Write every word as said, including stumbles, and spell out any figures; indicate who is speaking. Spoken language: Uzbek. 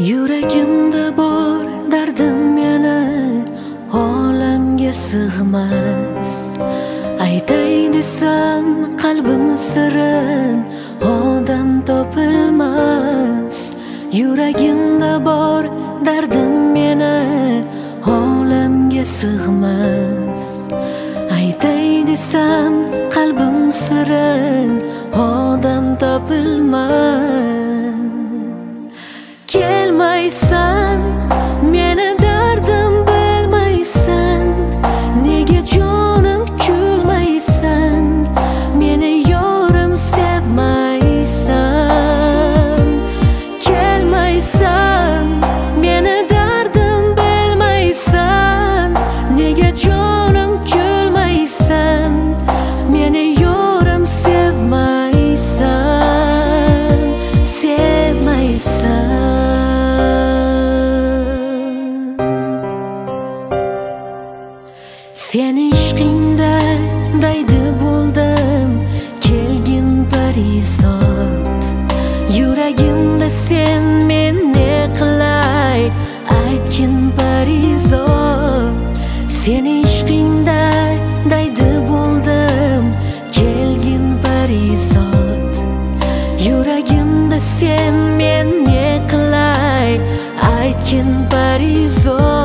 Speaker 1: Yuragimda bor dardim yana olamga sig'mas. Aytay desam qalbim sirin odam topilmas. Yuragimda bor dardim yana olamga sig'mas. Aytay desam qalbim sirin odam topilmas. Kelmaysan, meni dardim bilmaysan. Nega jonim kulmaysan? Meni yorim sevmaysan. Kelmaysan, meni dardim bilmaysan. Nega jonim kulmaysan? Meni yorim sevmaysan. Sevmaysan. Seni ishqingda daydi bo'ldim, kelgin parizod. Yuragimda sen men ne qilay, aytgin parizod. Seni ishqingda daydi bo'ldim, kelgin parizod. Yuragimda sen men ne qilay, aytgin parizod.